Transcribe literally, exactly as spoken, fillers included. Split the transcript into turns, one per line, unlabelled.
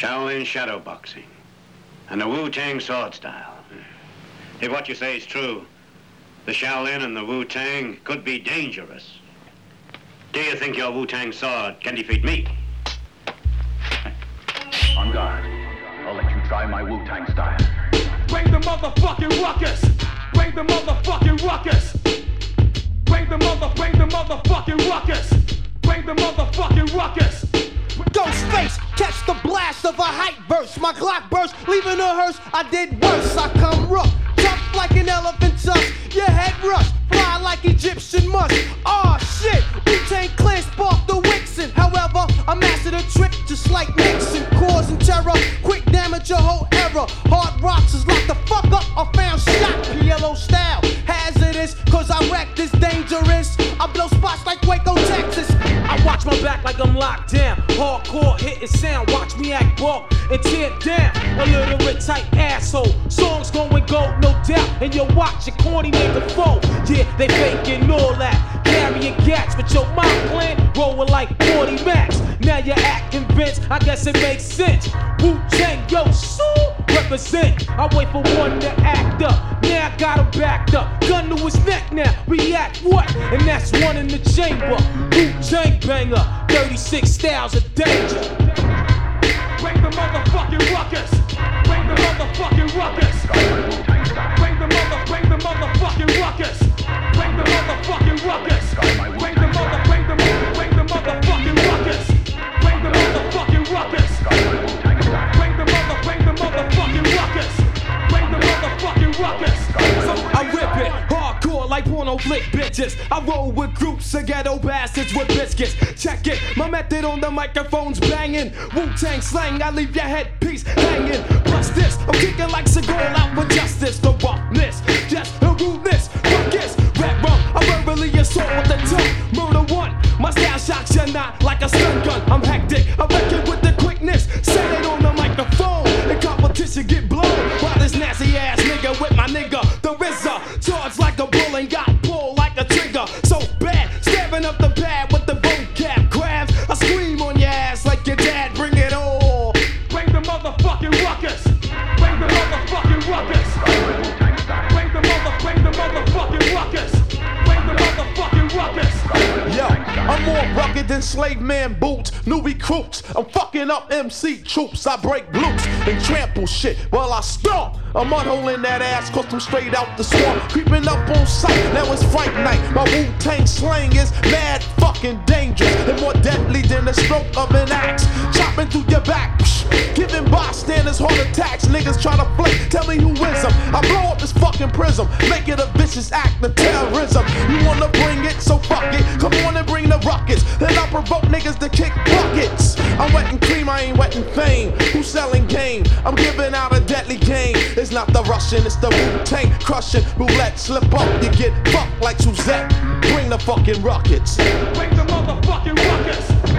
Shaolin shadow boxing and the Wu-Tang sword style. If what you say is true, the Shaolin and the Wu-Tang could be dangerous. Do you think your Wu-Tang sword can defeat me?
On guard. I'll let you try my Wu-Tang style.
Bring the motherfucking ruckus! Bring the motherfucking ruckus! Bring the mother, bring the motherfucking ruckus! Bring the motherfucking ruckus!
Ghostface, catch the blast of a hype verse. My Glock burst, leaving a hearse. I did worse. I come rough, tough like an elephant tusk. Your head rush, fly like Egyptian musk. Aw, shit, Wu-Tang Clan sparked the Wixen. However, I mastered a trick just like Nixon, causing terror, quick damage your whole era. Hard rocks is locked the fuck up. I found shot, P L O style, hazardous, cause I wreck this dangerous. I blow spots like Waco, Texas.
I watch my back like I'm locked down. Hardcore hitting sound, watch me act raw and tear down. A literate type asshole. Songs going gold, no doubt. And you watch your corny nigga foe. Yeah, they faking all that. Carrying gats, but your mind plan rolling like forty max. Now you act convinced, I guess it makes sense. Wu-Tang, yo, so represent. I wait for one to act up. Now I got him backed up. Gun to his neck now, react what? And that's one in the chamber. Wu-Tang banger, thirty-six styles of danger.
Bring the motherfucking ruckus! Bring the motherfucking ruckus! Bring the mother, bring the motherfucking ruckus! Bring the motherfucking ruckus! Bring the mother, bring the mother, bring the motherfucking ruckus! Bring the motherfucking ruckus! Bring the mother, bring the motherfucking ruckus! Bring the motherfucking ruckus!
So I rip it, hardcore like porno flick bitches. I roll with groups of ghetto bastards with biscuits. Check it, my method on the microphone's banging. Wu-Tang slang, I leave your headpiece hanging. Plus this, I'm kicking like Seagal out for justice. The roughness, just the rudeness, ruckus, rap rum. I verbally assault with the tongue. Murder one, my style shocks you not like a stun gun. I'm hectic, I reckon with the quickness. Say it on the microphone, the competition get blown. While this nasty ass nigga with my nigga, the R Z A, charged like a bull and got pulled like a trigger. So bad, stabbing up the pad with the vocab crabs. I scream on your ass like your dad, bring it all.
Bring the motherfucking ruckus! Bring the motherfucking ruckus! Bring the mother, bring the motherfucking ruckus! Bring the motherfucking ruckus!
Yo, I'm more rugged than slave man boots, new recruits. I'm fucking up M C troops. I break loops and trample shit while I stomp. I'm unholing that ass cause I'm straight out the swamp. Creeping up on sight, now it's Fright Night. My Wu-Tang slang is mad fucking dangerous and more deadly than the stroke of an axe. Chopping through your back, psh, giving bystanders heart attacks. Niggas try to flake, tell me who is them. I blow up this fucking prism, make it a vicious act of terrorism. You wanna bring it, so fuck it. Come on and bring the rockets. Then I provoke niggas to kick buckets. I'm wetting cream, I ain't wetting fame. Who's selling game? I'm giving out a deadly game. It's not the Russian, it's the Wu-Tang crushing. Roulette, slip up, you get fucked like Suzette. Bring the fucking rockets.
Bring the motherfucking ruckus!